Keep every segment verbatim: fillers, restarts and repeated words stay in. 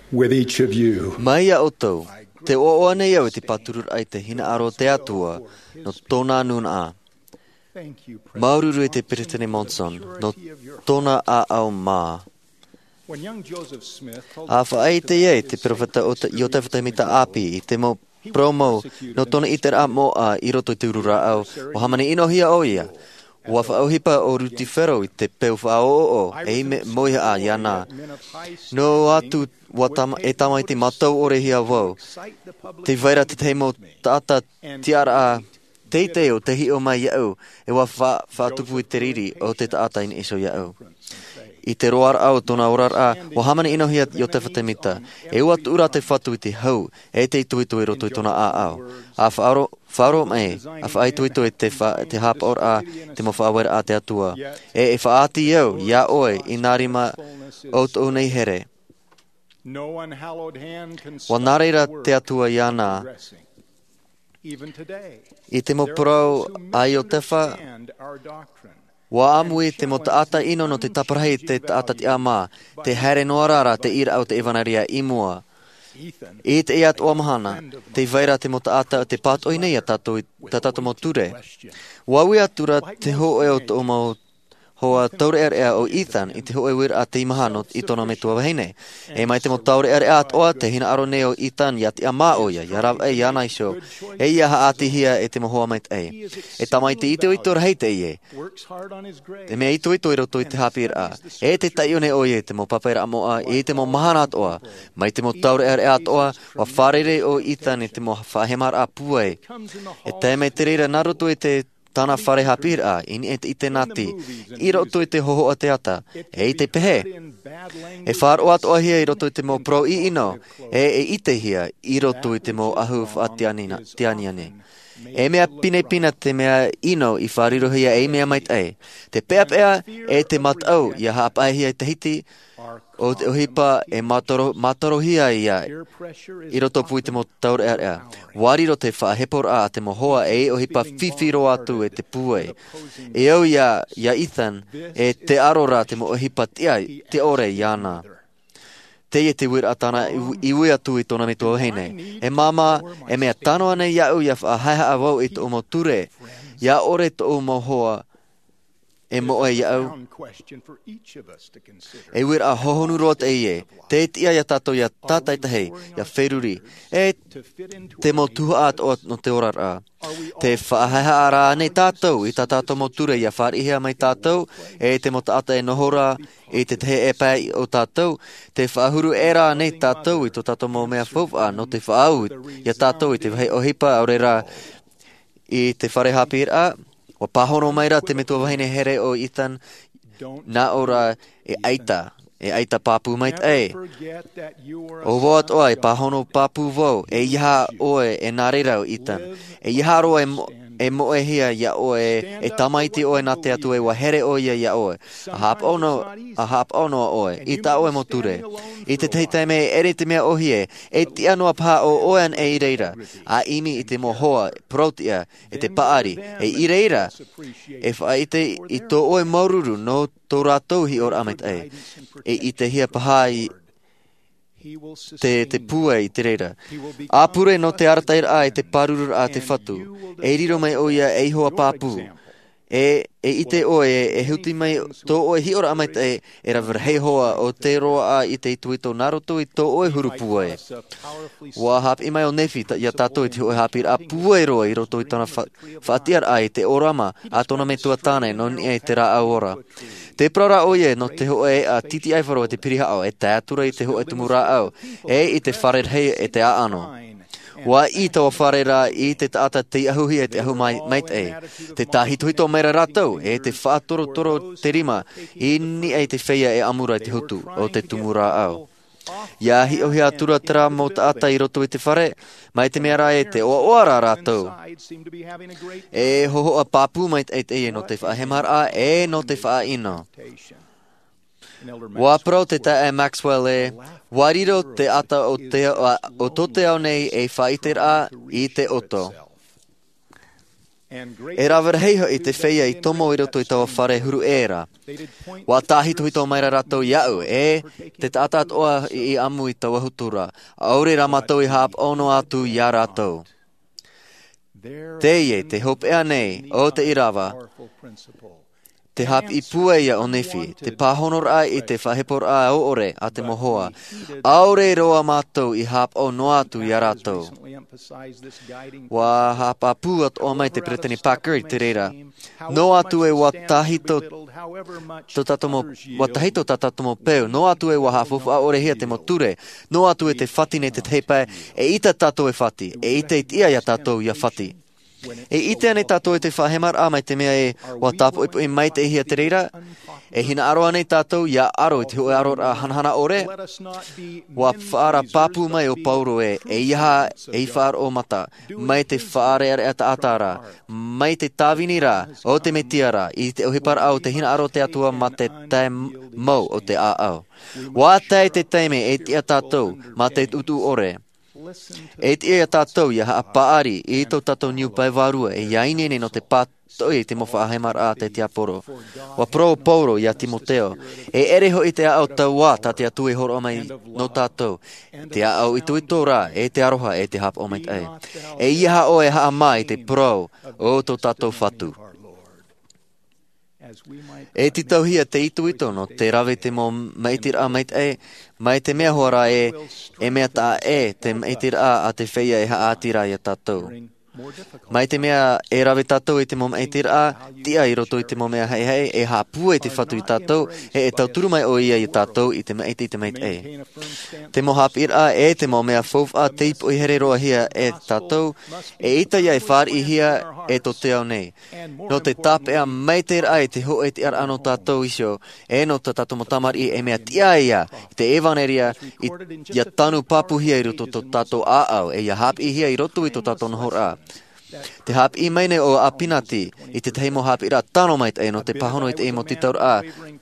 with each of you. Mai a otou, te o nei au te paturur ai te hina aro te atua, no tōna nuna a. Maururu e te Peretene Monson, no tōna a au mā. A whaai te ie te perowhata i o te whatamita api i te mo promo no tōna iter a mo a i roto i te urura au o hamane ino hia o ia. Ua whaauhipa o ruti whero i te peu whaao o e me moiha a iana. No atu wa tama, e tama i te matau ore hia wau. Te waira te te mo tata tiara a teite o te hi o mai iau e wa whaatupu i te riri o te taata in iso iau. I te roar au tōna orar a, o hamane ino hia i o te whatemita, e ua tura te whatu i te hau, e te ituitu i roto i tōna a au. A whaaro, whaaro mai, a whaai tuitu i te, te hapa or a, te mo whaawera a te atua. E e whaati iau, ia oe, i nārima o tō nei here. Wa nāreira te atua ia nā. I te mo prau ai o te wha, wa amui te mo taata ino no te taparahi te taata te ama, te haere noarara te ira au te evanaria i mua. I te iat o amahana, te vaira te mo taata te pat oi nei a tato, tato mo ture. Wawi atura te ho e o to mo hoa taure er ea o Ethan i te ho e wira a te imahano i tona me tua wahine. E mai te mo taure er ea toa te hina aro ne o Ethan ia te ama oia, ia rav e ia naisho. E ia ha ati hia e te mo hoa mai te e. E tamai te ite o ito rahei te ie. Te mea ito ito i roto i te hapir a. E te tai one o ie te mo papaira amoa, e te mo mahana atoa. Mai te mo taure er ea toa, wa wharere o Ethan i te mo whahemar a puai. E te mea te reira naroto i te tana whare hapir a, ini e te ite nati, i roto i te hoho a te ata, e i te pehe. E whar o atoa hia i roto i te mo pro i ino, e e ite hia i roto i te mo ahu whaatianiane. E mea pine pina te mea ino i whariro hia e mea mait e. Te pea pea e te matau i a hapa hia i te hiti, o te ohipa e matoro, matoro hia ia i roto pui te mo taure ea ea. Wariro te whaahepor a te mo hoa e ohipa whiwhiro atu e te pue. E au ia, ia Ethan e te arora te mo ohipa tia, te ore iana. Te e te wira atana i ui atu i tona me tua heine. E mama e mea tano ane iau ia whaahaha a wau i to mo ture. Ia ore to mo hoa e mo e iau. E wira a hohonu roa te ie. Te tia ia tato ia tatai tahei, ia wheruri. E te mo tuha at o no te orar a. Te whaahaha ara nei tātou i tā tātou mo ture ia wharihia mai tātou. E te mo taata e nohora i te tehe e pai o tātou. Te whaahuru era nei tātou i to tātou mo mea whauwa no te whaau ia tātou i te wahi ohipa aurera i te whare hapir a. O pahono maira te metua wahine here o Ethan na ora e aita, e aita papu mait e. O voat oa e pahono papu vau, e iha oe e nārera o Ethan. E iha roa e, mo, e moe hia ia oe, e tamaiti oe na te atu e wa here o ia ia oe. A hap ono, a hap ono oe, i ta oe mo ture. I te teitei me ere te mea ohie, e ti anua pā o oean e i reira. A imi i te mohoa, protia, e te paari, e i reira. E whaite i tō oe maururu no tō rātou hi or amit e. E i te hia paha i te, te pua i te reira. Āpure no te aratair a e te parurur a te whatu. E riro mai o ia e hoa pāpū. E, e i te oe e huti mai tō oe hi ora amai te e rawar hei hoa o te roa a i te ituito naroto i tō oe hurupua e. Wa hap i mai o nefi ia tātou i te oe hapir a pua e roa i roto i tona whaatiar a i te orama a tona me tua tāne no ni e te rā au ora. Te praura oe no te hoe a titi ai wharo e te piriha au e te atura i te hoe tumura au e i te wharer hei e te aano. Wa i tawa wharera i te taata te ahuhi e te ahu mai mait e. Te tahituhito meira rātou e te whaatoro toro te rima i ni e te wheia e amura i te hutu o te tumura au. Ia hi o hea tura tera mo taata i roto i te whare, mai te mea rā e te oa oara rātou. E hoho a pāpū mait e te e no te whaahemar a e no te whaaino. Wa pro te ta e Maxwell e, wariro te ata o, te, o tote au nei e whaiter a i te oto. E rawerheiho i te whea i tomo i roto i tawa whare huru era. Wa tāhito hi tō maira ratou iau, e te tātat oa i amu i tawa hutura. Aure ramatou i hap ono atu ia ratou. Teie, te hopea nei, o te irawa, te hap i pueia o nefi, te pāhonor ai i te whahepor ai o ore a te mohoa. Aure roa mātou i hap o noatu i aratou. Wa hapa puat o mai te preteni Packer i te reira. No atu e wa tahito to tatomo, wa tahito tatatomo peu. No atu e wa hafufu a ore hia te moture. No atu e te whati ne te teipai. E ita tato e whati. E ita it ia ia tato ia whati. E ite ane tātou e te whahemar a mai te mea e wa tāpo ipu e mai te hia te reira. E hina aro ane tātou ia aro i te hoe aro a hanhana ore. Wa whaara papu mai o pauro e e iha e i whaar o mata. Mai te whaare are ata atara. Mai te tāwini rā o te metiara. I te ohipar au te hina aro te atua ma te tae mau o te a au. Wa tae te teime e tia tātou ma te utu ore. E te ea tātou ia haa paari i tō tātou niu paiwarua e iainene no te pātoi te mofa ahemar a te tia poro. Wa pro pauro ia Timoteo. E ereho i te au tau wā tā te atu e horo mai no tātou. Te au i tui tō rā e te aroha e te hap o mai te e. E ia o e haa mai te pro o tō tātou whatu. E ti tau hia te itu ito no te rawe te mo meitir a meit e, mai te mea hoara e, e mea ta e te meitir a a te wheia e ha ātira i a tātou. Mai te mea e rawe tātou i te mo meitir a, tia i roto i te mo mea hei hei, e ha pua i te whatu i tātou, e e tau turu mai o ia i tātou i te meit i te meit e. Te mo hapir a e te mo mea fof a teipo i here roa hia e tātou, e ita ia e whār i hia e to te au nei. No te tape a meiter ai te ho e te ar ano tātou isio, e no te tātou mo tamar i e mea tia ia, i te evaneria, i ia tanu papu hia i roto to tātou a au, e ia hap i hia i roto i to tātou nohor a. Te hap i meine o apinati, i te teimo hap i ra tano mait e no te pahono i te emo titaur a,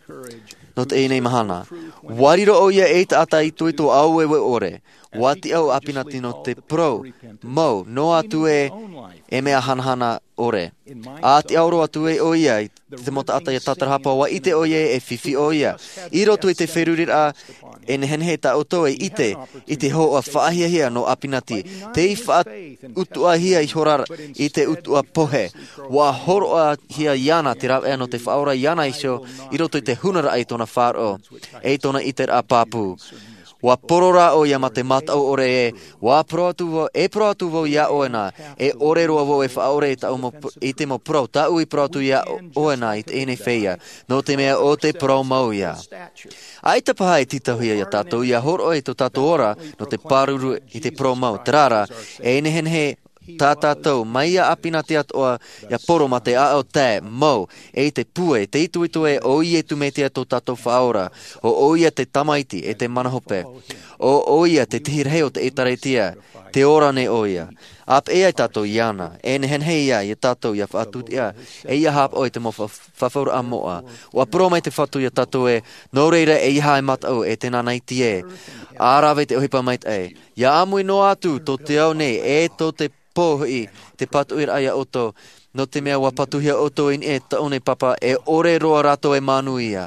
no te einei mahana. Wariro o ia e te ata i tui tō au e we ore, wati au apinati no te pro, mau, no atu e e mea hanhana ore. A te auro atu e o ia, i te mota ata i tatarahapa wa ite o ia e fifi o ia. I roto i te wherurir a, e nehenhe ta o tō e ite, i te ho a whaahia hia no apinati. Te i wha utua hia i horar i te utua pohe. Wa horo a hia iana te rau ea no te whaora iana isio, i roto i te hunara ai tōna whāro, e tōna iter a pāpū. Wa porora o ia ma te matau ore e, wa proatuvo, e proatuvo ia oena, e ore roa vo e whaore i, i te mo pro, tau i proatu ia oena i te ene wheia, no te mea o te pro mau ia. Ai te paha i titauhia ia tātou, ia horo e to tātou ora, no te paruru i te pro mau, terara, e nehenhe, tā tātou, mai a apina te atoa, ia poro ma te a o te, mau, e te pue, te itu itu e, o i e tu me te ato tātou whaora, o o ia te tamaiti, e te manahope, o o ia te tihirheo te etareitia, te ora ne o ia. Ap e ai tātou iana, e nehen hei ia, ia tātou ia whaatut ia, e ia hap oi te mo whawhaura a moa. Wa pro mai te whatu ia tātou e, no reira e iha e matau e te nanaiti e, ārawe te ohipa mait e, ia amui no atu, to te au nei, e to te pohi, te patuir aia oto, no te mea wapatuhia oto in e taone papa, e ore roa rato e manu ia.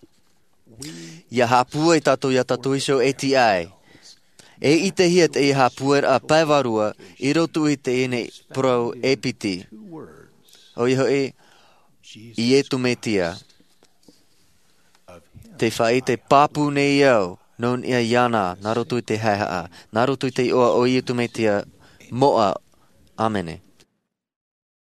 Ia hapua i tato ia tato iso e ti ai. E i te hiat e hapuer a paivarua, i rotu i te ene pro epiti. O iho e, i e tu metia. Te whai te papu nei iau, non ia iana, na rotu i te haihaa, na rotu i te oa o i e tu metia, moa. Amene.